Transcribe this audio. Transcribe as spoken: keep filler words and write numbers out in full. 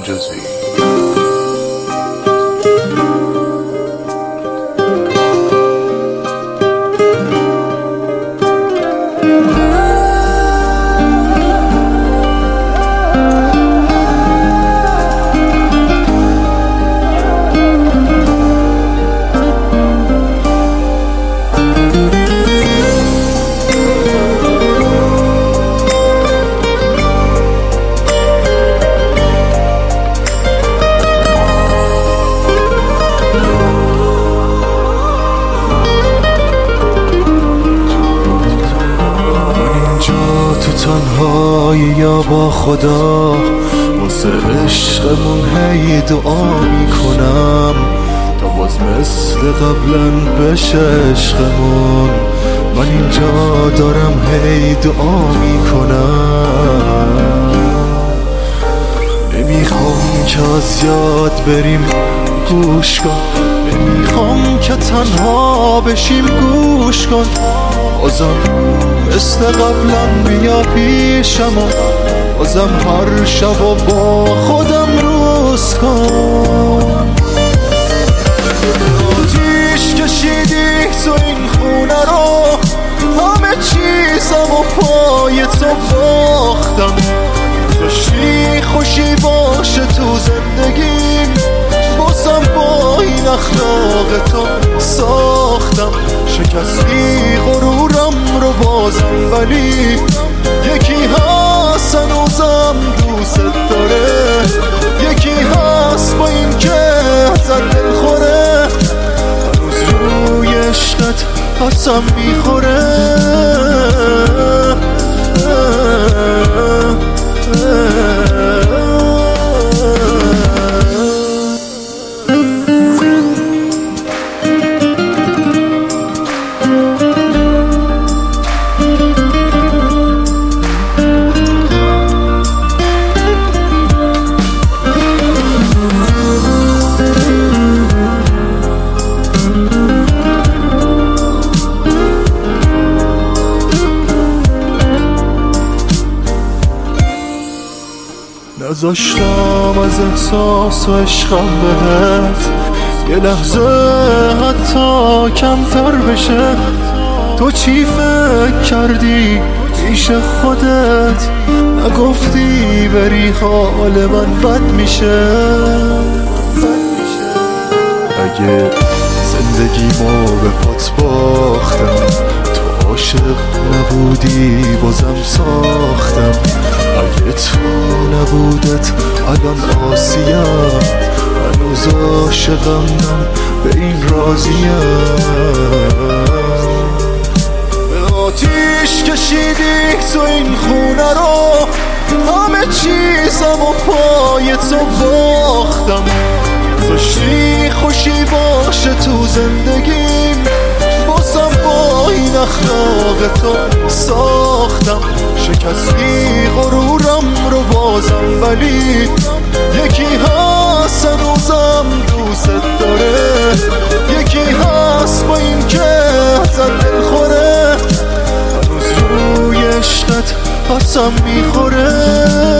جزئی. تنهایی یا با خدا واسه عشقمون هی دعا میکنم تا باز مثل قبلا بشه عشقمون. من اینجا دارم هی دعا میکنم. نمیخوام که از یاد بریم گوش کن، نمیخوام که تنها بشیم گوش کن. بازم مثل قبلا بیا پیشم و بازم هر شب و با خودم روز کن. آتیش کشیدی تو این خونه رو، همه چیزم و پای تو باختم. داشتی خوشی باشه تو زندگیم، بازم با این اخلاق تو ساختم. شکستی غرورم رو بازم، ولی یکی هست هنوزم دوست داره. یکی هست با این که ازت دل خوره، هنوز روی عشقت قسم میخوره. نذاشتم از احساس و عشقم بهت یه لحظه حتی کمتر بشه. تو چی فکر کردی پیش خودت؟ نگفتی بری حال من بد میشه. اگه زندگیمو به پات باختم، تو عاشق نبودی بازم ساختم. اگه تو نبودت الان آسیم، هنوز عاشقم به این راضیم. به آتیش کشیدی تو این خونه رو، همه چیزم و پای تو باختم. داشتی خوشی باشه تو زندگیم، بازم با این اخلاق تو ساختم. شکستی غرورم رو بازم، ولی یکی هست هنوزم دوست داره. یکی هست با این که ازت دل خوره، هنوز روی عشقت قسم میخوره.